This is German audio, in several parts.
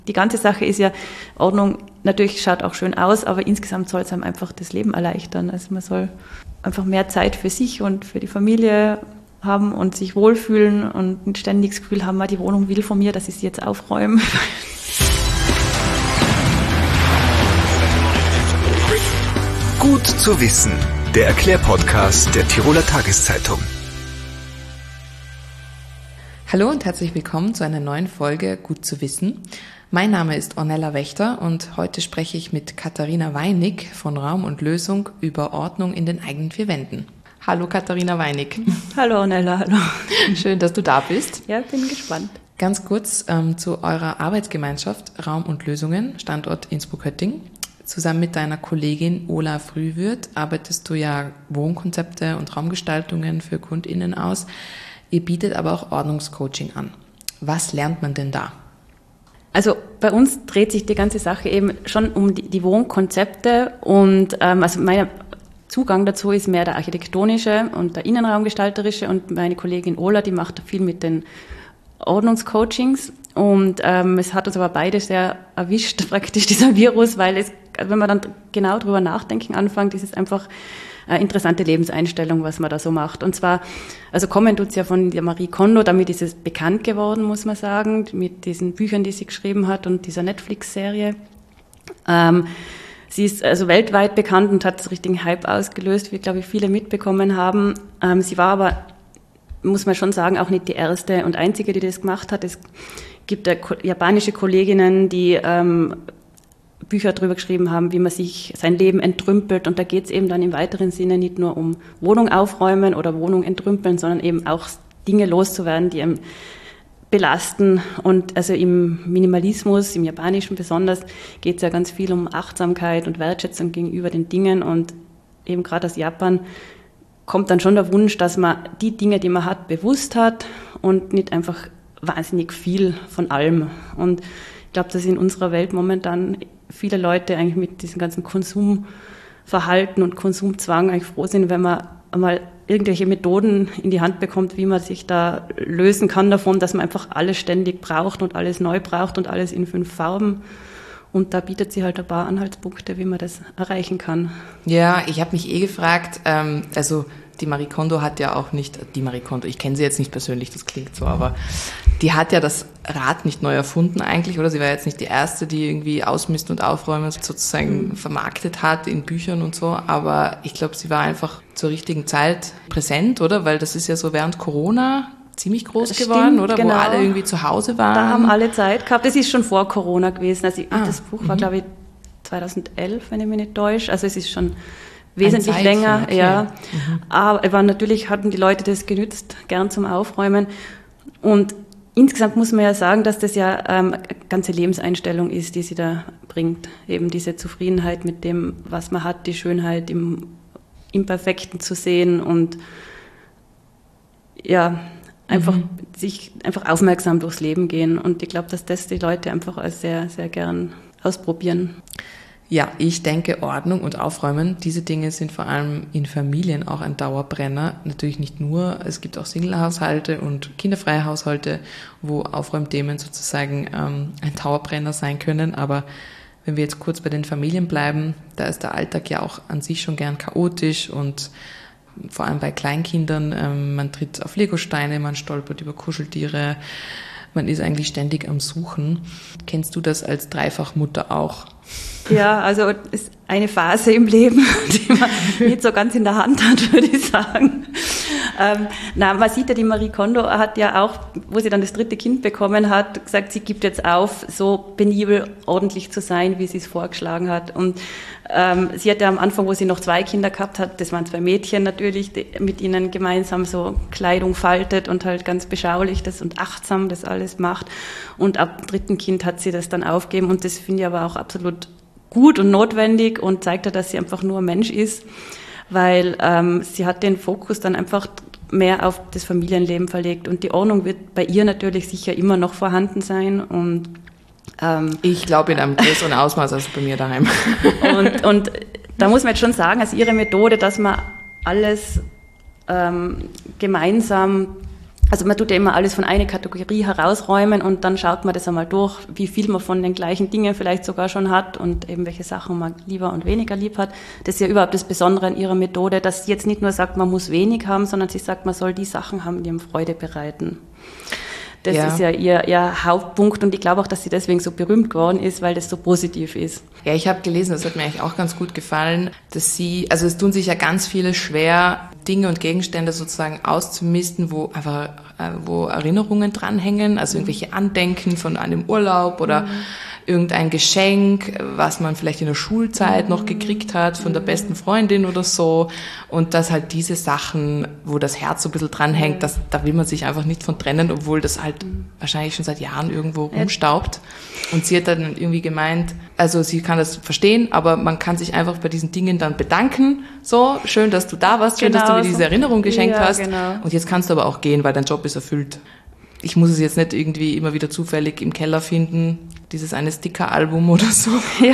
Die ganze Sache ist ja, Ordnung natürlich schaut auch schön aus, aber insgesamt soll es einem einfach das Leben erleichtern. Also man soll einfach mehr Zeit für sich und für die Familie haben und sich wohlfühlen und ein ständiges Gefühl haben, die Wohnung will von mir, dass ich sie jetzt aufräume. Gut zu wissen, der Erklärpodcast der Tiroler Tageszeitung. Hallo und herzlich willkommen zu einer neuen Folge Gut zu wissen. Mein Name ist Ornella Wächter und heute spreche ich mit Katharina Weinig von Raum und Lösung über Ordnung in den eigenen vier Wänden. Hallo Katharina Weinig. Hallo Ornella, hallo. Schön, dass du da bist. Ja, bin gespannt. Ganz kurz zu eurer Arbeitsgemeinschaft Raum und Lösungen, Standort Innsbruck-Hötting. Zusammen mit deiner Kollegin Ola Frühwürth arbeitest du ja Wohnkonzepte und Raumgestaltungen für KundInnen aus. Ihr bietet aber auch Ordnungscoaching an. Was lernt man denn da? Also bei uns dreht sich die ganze Sache eben schon um die Wohnkonzepte und also mein Zugang dazu ist mehr der architektonische und der innenraumgestalterische und meine Kollegin Ola, die macht viel mit den Ordnungscoachings und es hat uns aber beide sehr erwischt, praktisch dieser Virus, weil wenn man dann genau drüber nachdenken anfängt, ist es einfach eine interessante Lebenseinstellung, was man da so macht. Und zwar, also kommen tut's ja von der Marie Kondo, damit ist es bekannt geworden, muss man sagen, mit diesen Büchern, die sie geschrieben hat und dieser Netflix-Serie. Sie ist also weltweit bekannt und hat so richtigen Hype ausgelöst, wie, glaube ich, viele mitbekommen haben. Sie war aber, muss man schon sagen, auch nicht die erste und einzige, die das gemacht hat. Es gibt japanische Kolleginnen, die Bücher darüber geschrieben haben, wie man sich sein Leben entrümpelt. Und da geht es eben dann im weiteren Sinne nicht nur um Wohnung aufräumen oder Wohnung entrümpeln, sondern eben auch Dinge loszuwerden, die einem belasten. Und also im Minimalismus, im Japanischen besonders, geht es ja ganz viel um Achtsamkeit und Wertschätzung gegenüber den Dingen. Und eben gerade aus Japan kommt dann schon der Wunsch, dass man die Dinge, die man hat, bewusst hat und nicht einfach wahnsinnig viel von allem. Und ich glaube, dass in unserer Welt momentan viele Leute eigentlich mit diesem ganzen Konsumverhalten und Konsumzwang eigentlich froh sind, wenn man einmal irgendwelche Methoden in die Hand bekommt, wie man sich da lösen kann davon, dass man einfach alles ständig braucht und alles neu braucht und alles in 5 Farben. Und da bietet sie halt ein paar Anhaltspunkte, wie man das erreichen kann. Ja, ich habe mich gefragt, also die Marie Kondo hat ja auch nicht, die Marie Kondo, ich kenne sie jetzt nicht persönlich, das klingt so, aber die hat ja das Rad nicht neu erfunden eigentlich, oder? Sie war jetzt nicht die Erste, die irgendwie Ausmisten und Aufräumen sozusagen vermarktet hat in Büchern und so, aber ich glaube, sie war einfach zur richtigen Zeit präsent, oder? Weil das ist ja so während Corona ziemlich groß geworden, oder? Genau. Wo alle irgendwie zu Hause waren. Da haben alle Zeit gehabt. Das ist schon vor Corona gewesen. Also das Buch war, glaube ich, 2011, wenn ich mich nicht täusche. Also es ist schon wesentlich länger, okay. Ja. Aber natürlich hatten die Leute das genützt, gern zum Aufräumen. Und insgesamt muss man ja sagen, dass das ja eine ganze Lebenseinstellung ist, die sie da bringt. Eben diese Zufriedenheit mit dem, was man hat, die Schönheit im Imperfekten zu sehen und ja, einfach aufmerksam durchs Leben gehen. Und ich glaube, dass das die Leute einfach als sehr, sehr gern ausprobieren. Ja, ich denke, Ordnung und Aufräumen, diese Dinge sind vor allem in Familien auch ein Dauerbrenner. Natürlich nicht nur, es gibt auch Single-Haushalte und kinderfreie Haushalte, wo Aufräumthemen sozusagen ein Dauerbrenner sein können. Aber wenn wir jetzt kurz bei den Familien bleiben, da ist der Alltag ja auch an sich schon gern chaotisch und vor allem bei Kleinkindern, man tritt auf Legosteine, man stolpert über Kuscheltiere, man ist eigentlich ständig am Suchen. Kennst du das als Dreifachmutter auch? Ja, also es ist eine Phase im Leben, die man nicht so ganz in der Hand hat, würde ich sagen. Man sieht ja, die Marie Kondo hat ja auch, wo sie dann das 3. Kind bekommen hat, gesagt, sie gibt jetzt auf, so penibel ordentlich zu sein, wie sie es vorgeschlagen hat. Und sie hat ja am Anfang, wo sie noch 2 Kinder gehabt hat, das waren 2 Mädchen natürlich, die mit ihnen gemeinsam so Kleidung faltet und halt ganz beschaulich das und achtsam das alles macht. Und ab dem 3. Kind hat sie das dann aufgegeben und das finde ich aber auch absolut gut und notwendig und zeigt ja, dass sie einfach nur ein Mensch ist, weil sie hat den Fokus dann einfach mehr auf das Familienleben verlegt und die Ordnung wird bei ihr natürlich sicher immer noch vorhanden sein und ich glaube in einem größeren Ausmaß als bei mir daheim. Und da muss man jetzt schon sagen, also ihre Methode, dass man alles gemeinsam Also man tut ja immer alles von einer Kategorie herausräumen und dann schaut man das einmal durch, wie viel man von den gleichen Dingen vielleicht sogar schon hat und eben welche Sachen man lieber und weniger lieb hat. Das ist ja überhaupt das Besondere an ihrer Methode, dass sie jetzt nicht nur sagt, man muss wenig haben, sondern sie sagt, man soll die Sachen haben, die ihm Freude bereiten. Das ist ja ihr Hauptpunkt und ich glaube auch, dass sie deswegen so berühmt geworden ist, weil das so positiv ist. Ja, ich habe gelesen, das hat mir eigentlich auch ganz gut gefallen, dass also es tun sich ja ganz viele schwer, Dinge und Gegenstände sozusagen auszumisten, wo Erinnerungen dranhängen, also irgendwelche Andenken von einem Urlaub oder irgendein Geschenk, was man vielleicht in der Schulzeit noch gekriegt hat von der besten Freundin oder so. Und dass halt diese Sachen, wo das Herz so ein bisschen dranhängt, da will man sich einfach nicht von trennen, obwohl das halt wahrscheinlich schon seit Jahren irgendwo rumstaubt. Und sie hat dann irgendwie gemeint, also sie kann das verstehen, aber man kann sich einfach bei diesen Dingen dann bedanken. So, schön, dass du da warst, schön, dass du mir diese Erinnerung geschenkt hast. Genau. Und jetzt kannst du aber auch gehen, weil dein Job ist erfüllt. Ich muss es jetzt nicht irgendwie immer wieder zufällig im Keller finden, dieses eine Sticker-Album oder so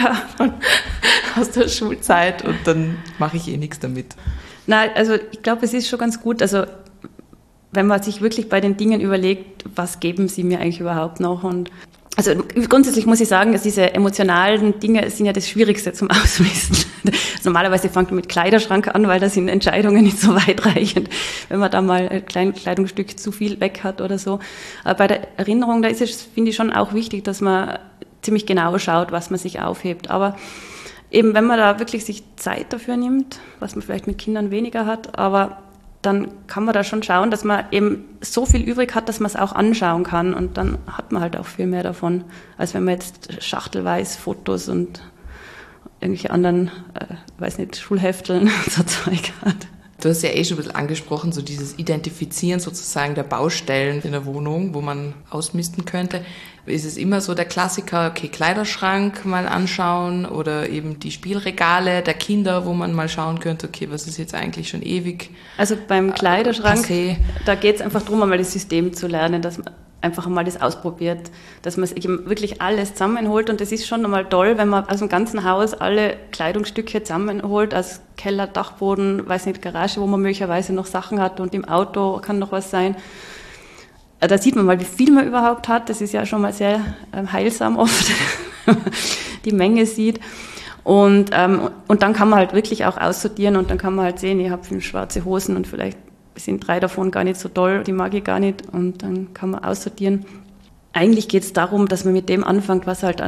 aus der Schulzeit und dann mache ich nichts damit. Nein, also ich glaube, es ist schon ganz gut, also wenn man sich wirklich bei den Dingen überlegt, was geben sie mir eigentlich überhaupt noch und also grundsätzlich muss ich sagen, dass diese emotionalen Dinge sind ja das Schwierigste zum Ausmisten. Also normalerweise fängt man mit Kleiderschrank an, weil da sind Entscheidungen nicht so weitreichend, wenn man da mal ein kleines Kleidungsstück zu viel weg hat oder so. Aber bei der Erinnerung, da ist es, finde ich, schon auch wichtig, dass man ziemlich genau schaut, was man sich aufhebt. Aber eben, wenn man da wirklich sich Zeit dafür nimmt, was man vielleicht mit Kindern weniger hat, aber dann kann man da schon schauen, dass man eben so viel übrig hat, dass man es auch anschauen kann und dann hat man halt auch viel mehr davon, als wenn man jetzt schachtelweise Fotos und irgendwelche anderen, Schulhefteln und so Zeug hat. Du hast ja schon ein bisschen angesprochen, so dieses Identifizieren sozusagen der Baustellen in der Wohnung, wo man ausmisten könnte. Ist es immer so der Klassiker, okay, Kleiderschrank mal anschauen oder eben die Spielregale der Kinder, wo man mal schauen könnte, okay, was ist jetzt eigentlich schon ewig? Also beim Kleiderschrank, da geht es einfach darum, einmal das System zu lernen, dass man einfach mal das ausprobiert, dass man eben wirklich alles zusammenholt und das ist schon einmal toll, wenn man aus dem ganzen Haus alle Kleidungsstücke zusammenholt, als Keller, Dachboden, Garage, wo man möglicherweise noch Sachen hat und im Auto kann noch was sein. Da sieht man mal, wie viel man überhaupt hat, das ist ja schon mal sehr heilsam oft, die Menge sieht. Und dann kann man halt wirklich auch aussortieren und dann kann man halt sehen, ich habe 5 schwarze Hosen und vielleicht sind 3 davon gar nicht so toll, die mag ich gar nicht und dann kann man aussortieren. Eigentlich geht es darum, dass man mit dem anfängt, was halt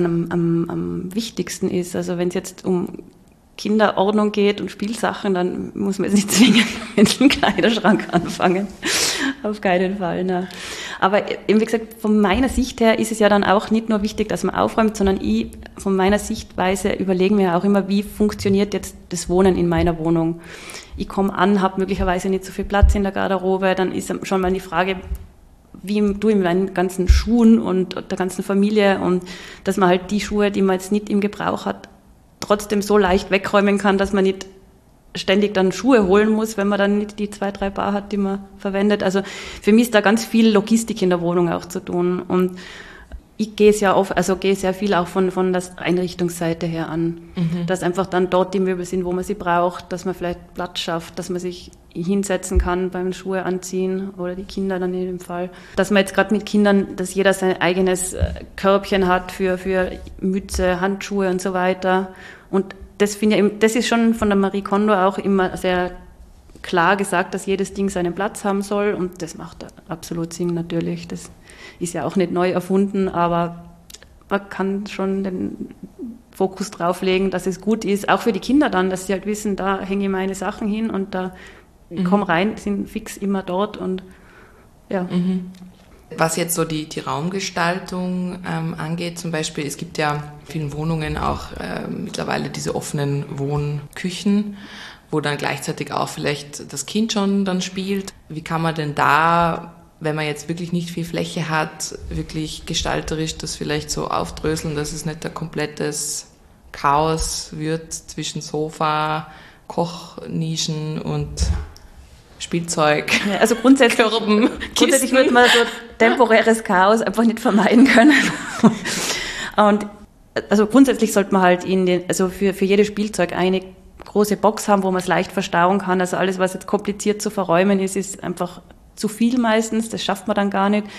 am wichtigsten ist. Also wenn es jetzt um Kinderordnung geht und Spielsachen, dann muss man jetzt nicht zwingend mit dem Kleiderschrank anfangen. Auf keinen Fall. Ne. Aber eben wie gesagt, von meiner Sicht her ist es ja dann auch nicht nur wichtig, dass man aufräumt, sondern von meiner Sichtweise überlegen wir auch immer, wie funktioniert jetzt das Wohnen in meiner Wohnung. Ich komme an, habe möglicherweise nicht so viel Platz in der Garderobe, dann ist schon mal die Frage, wie tue ich mit meinen ganzen Schuhen und der ganzen Familie und dass man halt die Schuhe, die man jetzt nicht im Gebrauch hat, trotzdem so leicht wegräumen kann, dass man nicht ständig dann Schuhe holen muss, wenn man dann nicht die 2, 3 Paar hat, die man verwendet. Also für mich ist da ganz viel Logistik in der Wohnung auch zu tun und ich gehe sehr viel auch von der Einrichtungsseite her an, dass einfach dann dort die Möbel sind, wo man sie braucht, dass man vielleicht Platz schafft, dass man sich hinsetzen kann beim Schuhe anziehen oder die Kinder dann in dem Fall. Dass man jetzt gerade mit Kindern, dass jeder sein eigenes Körbchen hat für Mütze, Handschuhe und so weiter. Und das finde ich, das ist schon von der Marie Kondo auch immer sehr klar gesagt, dass jedes Ding seinen Platz haben soll und das macht absolut Sinn natürlich. Das ist ja auch nicht neu erfunden, aber man kann schon den Fokus drauf legen, dass es gut ist, auch für die Kinder dann, dass sie halt wissen, da hänge ich meine Sachen hin und da komm rein, sind fix immer dort und ja. Was jetzt so die Raumgestaltung angeht, zum Beispiel, es gibt ja in vielen Wohnungen auch mittlerweile diese offenen Wohnküchen, wo dann gleichzeitig auch vielleicht das Kind schon dann spielt. Wie kann man denn da, wenn man jetzt wirklich nicht viel Fläche hat, wirklich gestalterisch das vielleicht so aufdröseln, dass es nicht ein komplettes Chaos wird zwischen Sofa, Kochnischen und Spielzeug, ja, also grundsätzlich würde man so temporäres Chaos einfach nicht vermeiden können. Und also grundsätzlich sollte man halt für jedes Spielzeug eine große Box haben, wo man es leicht verstauen kann. Also alles, was jetzt kompliziert zu verräumen ist einfach zu viel meistens, das schafft man dann gar nicht.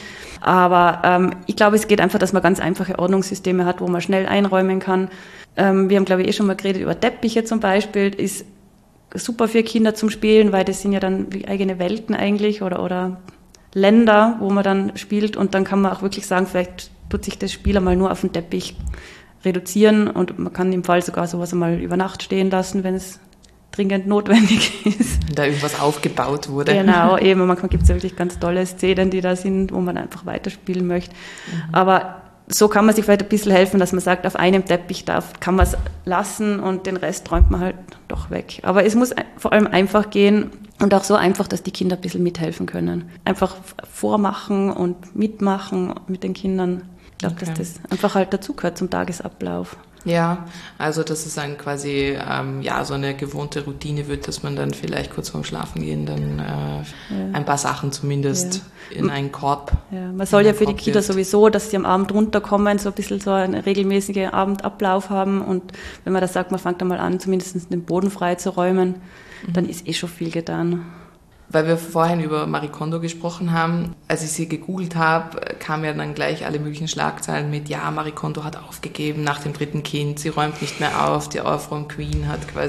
Aber ich glaube, es geht einfach, dass man ganz einfache Ordnungssysteme hat, wo man schnell einräumen kann. Wir haben, glaube ich, schon mal geredet über Teppiche zum Beispiel, ist super für Kinder zum Spielen, weil das sind ja dann wie eigene Welten eigentlich oder Länder, wo man dann spielt und dann kann man auch wirklich sagen, vielleicht tut sich das Spiel einmal nur auf den Teppich reduzieren und man kann im Fall sogar sowas einmal über Nacht stehen lassen, wenn es dringend notwendig ist. Wenn da irgendwas aufgebaut wurde. Genau, eben. Manchmal gibt es ja wirklich ganz tolle Szenen, die da sind, wo man einfach weiterspielen möchte. Aber so kann man sich vielleicht ein bisschen helfen, dass man sagt, auf einem Teppich kann man es lassen und den Rest räumt man halt doch weg. Aber es muss vor allem einfach gehen und auch so einfach, dass die Kinder ein bisschen mithelfen können. Einfach vormachen und mitmachen mit den Kindern. Ich glaube, dass das einfach halt dazugehört zum Tagesablauf. Ja, also dass es dann quasi so eine gewohnte Routine wird, dass man dann vielleicht kurz vorm Schlafengehen dann ein paar Sachen zumindest in einen Korb. Ja, man soll ja für die Kinder sowieso, dass sie am Abend runterkommen, so ein bisschen so einen regelmäßigen Abendablauf haben und wenn man das sagt, man fängt einmal an, zumindest den Boden frei zu räumen, dann ist schon viel getan. Weil wir vorhin über Marie Kondo gesprochen haben, als ich sie gegoogelt habe, kamen ja dann gleich alle möglichen Schlagzeilen mit, ja, Marie Kondo hat aufgegeben nach dem 3. Kind, sie räumt nicht mehr auf, die Aufräum-Queen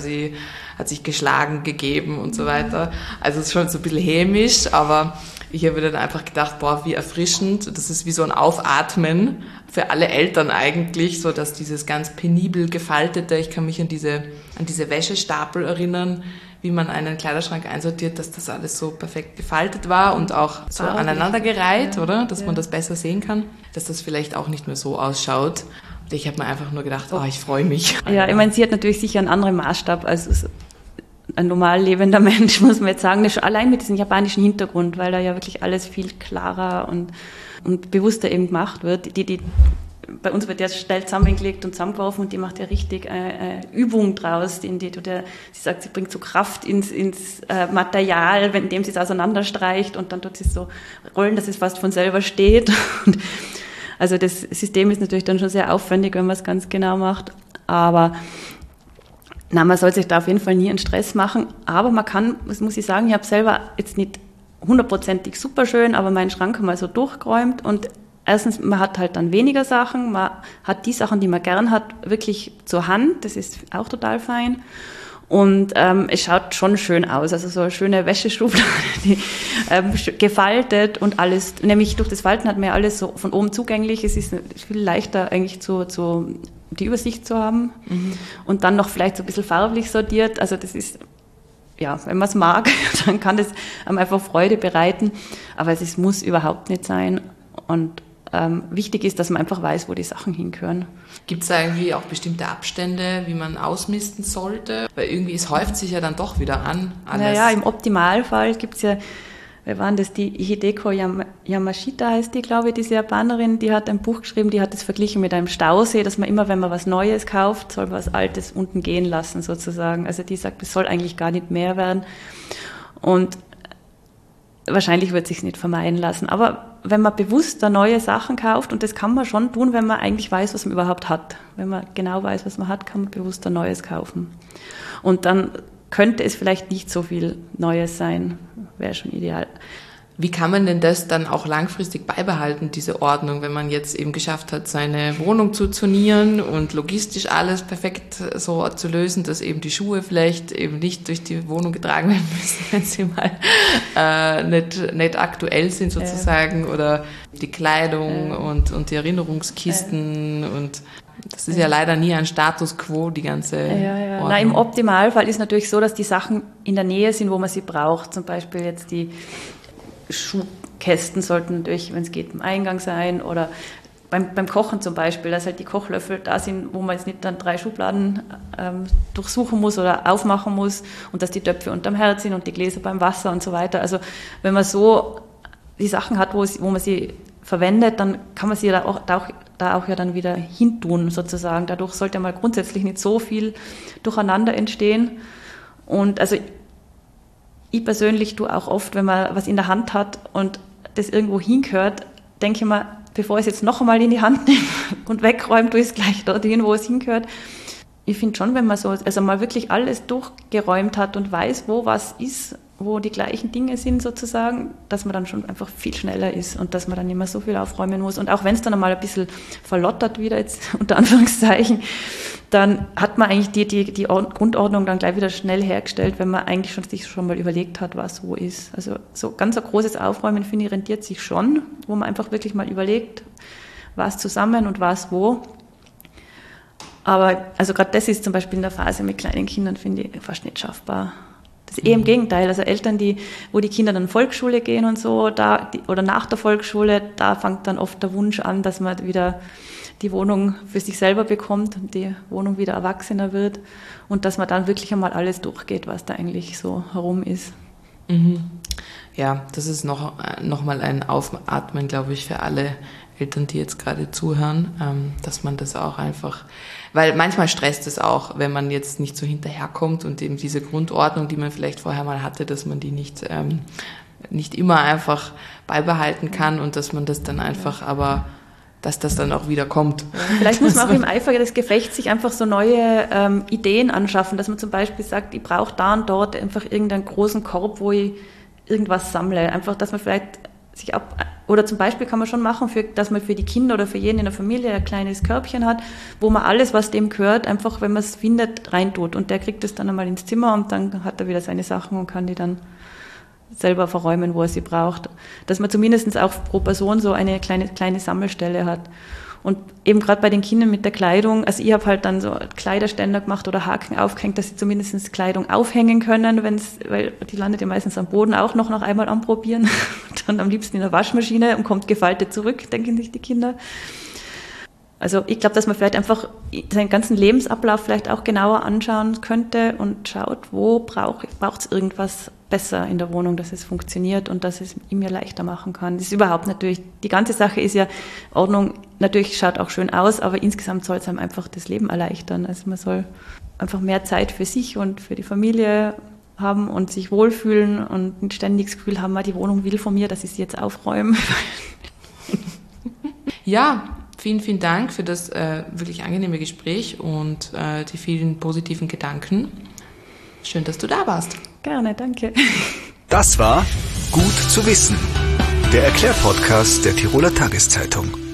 hat sich geschlagen gegeben und so weiter. Also es ist schon so ein bisschen hämisch, aber ich habe dann einfach gedacht, boah, wie erfrischend, das ist wie so ein Aufatmen für alle Eltern eigentlich, so dass dieses ganz penibel gefaltete, ich kann mich an diese Wäschestapel erinnern, wie man einen Kleiderschrank einsortiert, dass das alles so perfekt gefaltet war und auch so aneinandergereiht, oder? Dass man das besser sehen kann, dass das vielleicht auch nicht mehr so ausschaut. Und ich habe mir einfach nur gedacht, ich freue mich. Ja, ich meine, sie hat natürlich sicher einen anderen Maßstab als ein normal lebender Mensch, muss man jetzt sagen. Das schon allein mit diesem japanischen Hintergrund, weil da ja wirklich alles viel klarer und bewusster eben gemacht wird. Bei uns wird ja schnell zusammengelegt und zusammengeworfen und die macht ja richtig Übung draus. Sie sagt, sie bringt so Kraft ins Material, indem sie es auseinanderstreicht und dann tut sie es so rollen, dass es fast von selber steht. Und also das System ist natürlich dann schon sehr aufwendig, wenn man es ganz genau macht. Aber man soll sich da auf jeden Fall nie einen Stress machen. Aber man kann, das muss ich sagen, ich habe selber jetzt nicht 100%ig super schön, aber meinen Schrank mal so durchgeräumt und erstens, man hat halt dann weniger Sachen, man hat die Sachen, die man gern hat, wirklich zur Hand, das ist auch total fein und es schaut schon schön aus, also so eine schöne Wäscheschublade, die gefaltet und alles, nämlich durch das Falten hat man ja alles so von oben zugänglich, es ist viel leichter eigentlich die Übersicht zu haben und dann noch vielleicht so ein bisschen farblich sortiert, also das ist, ja, wenn man es mag, dann kann das einem einfach Freude bereiten, aber es muss überhaupt nicht sein und wichtig ist, dass man einfach weiß, wo die Sachen hingehören. Gibt es da irgendwie auch bestimmte Abstände, wie man ausmisten sollte? Weil irgendwie, es häuft sich ja dann doch wieder an. Alles. Naja, im Optimalfall gibt es ja, wer waren das, die Hideko Yamashita heißt die, glaube ich, diese Japanerin, die hat ein Buch geschrieben, die hat es verglichen mit einem Stausee, dass man immer, wenn man was Neues kauft, soll man was Altes unten gehen lassen sozusagen. Also die sagt, es soll eigentlich gar nicht mehr werden. Und wahrscheinlich wird es sich nicht vermeiden lassen. Aber wenn man bewusst da neue Sachen kauft, und das kann man schon tun, wenn man eigentlich weiß, was man überhaupt hat. Wenn man genau weiß, was man hat, kann man bewusst da Neues kaufen. Und dann könnte es vielleicht nicht so viel Neues sein. Wäre schon ideal. Wie kann man denn das dann auch langfristig beibehalten, diese Ordnung, wenn man jetzt eben geschafft hat, seine Wohnung zu zonieren und logistisch alles perfekt so zu lösen, dass eben die Schuhe vielleicht eben nicht durch die Wohnung getragen werden müssen, wenn sie mal nicht aktuell sind sozusagen, oder die Kleidung und die Erinnerungskisten und das ist ja leider nie ein Status quo, die ganze Ordnung. Na, im Optimalfall ist natürlich so, dass die Sachen in der Nähe sind, wo man sie braucht. Zum Beispiel jetzt die Schuhkästen sollten natürlich, wenn es geht, im Eingang sein oder beim Kochen zum Beispiel, dass halt die Kochlöffel da sind, wo man jetzt nicht dann 3 Schubladen durchsuchen muss oder aufmachen muss und dass die Töpfe unterm Herd sind und die Gläser beim Wasser und so weiter. Also wenn man so die Sachen hat, wo man sie verwendet, dann kann man sie da auch ja dann wieder hintun sozusagen. Dadurch sollte mal grundsätzlich nicht so viel Durcheinander entstehen. Und also ich persönlich tue auch oft, wenn man was in der Hand hat und das irgendwo hingehört, denke ich mir, bevor ich es jetzt noch einmal in die Hand nehme und wegräume, tue ich es gleich dorthin, wo es hingehört. Ich finde schon, wenn man so, also mal wirklich alles durchgeräumt hat und weiß, wo was ist wo die gleichen Dinge sind sozusagen, dass man dann schon einfach viel schneller ist und dass man dann nicht mehr so viel aufräumen muss. Und auch wenn es dann einmal ein bisschen verlottert wieder, jetzt unter Anführungszeichen, dann hat man eigentlich die Grundordnung dann gleich wieder schnell hergestellt, wenn man eigentlich sich schon mal überlegt hat, was wo ist. Also so ganz ein großes Aufräumen, finde ich, rentiert sich schon, wo man einfach wirklich mal überlegt, was zusammen und was wo. Aber also gerade das ist zum Beispiel in der Phase mit kleinen Kindern, finde ich, fast nicht schaffbar. Das ist im Gegenteil. Also Eltern, wo die Kinder dann Volksschule gehen und so, oder nach der Volksschule, da fängt dann oft der Wunsch an, dass man wieder die Wohnung für sich selber bekommt und die Wohnung wieder erwachsener wird und dass man dann wirklich einmal alles durchgeht, was da eigentlich so herum ist. Mhm. Ja, das ist noch mal ein Aufatmen, glaube ich, für alle Eltern, die jetzt gerade zuhören, dass man das auch einfach, weil manchmal stresst es auch, wenn man jetzt nicht so hinterherkommt und eben diese Grundordnung, die man vielleicht vorher mal hatte, dass man die nicht immer einfach beibehalten kann und dass man das dann einfach, aber dass das dann auch wieder kommt. Ja, vielleicht muss man auch im Eifer des Gefechts sich einfach so neue Ideen anschaffen, dass man zum Beispiel sagt, ich brauche da und dort einfach irgendeinen großen Korb, wo ich irgendwas sammle. Einfach, dass man vielleicht oder zum Beispiel kann man schon machen, dass man für die Kinder oder für jeden in der Familie ein kleines Körbchen hat, wo man alles, was dem gehört, einfach, wenn man es findet, reintut. Und der kriegt es dann einmal ins Zimmer und dann hat er wieder seine Sachen und kann die dann selber verräumen, wo er sie braucht. Dass man zumindest auch pro Person so eine kleine Sammelstelle hat. Und eben gerade bei den Kindern mit der Kleidung, also ich habe halt dann so Kleiderständer gemacht oder Haken aufgehängt, dass sie zumindest Kleidung aufhängen können, weil die landet ja meistens am Boden auch noch einmal anprobieren. Und dann am liebsten in der Waschmaschine und kommt gefaltet zurück, denken sich die Kinder. Also ich glaube, dass man vielleicht einfach seinen ganzen Lebensablauf vielleicht auch genauer anschauen könnte und schaut, wo braucht es irgendwas besser in der Wohnung, dass es funktioniert und dass es ihm ja leichter machen kann. Das ist überhaupt natürlich, die ganze Sache ist ja, Ordnung natürlich schaut auch schön aus, aber insgesamt soll es einem einfach das Leben erleichtern. Also man soll einfach mehr Zeit für sich und für die Familie haben und sich wohlfühlen und ein ständiges Gefühl haben, die Wohnung will von mir, dass ich sie jetzt aufräume. Ja, vielen, vielen Dank für das wirklich angenehme Gespräch und die vielen positiven Gedanken. Schön, dass du da warst. Gerne, danke. Das war Gut zu wissen, der Erklärpodcast der Tiroler Tageszeitung.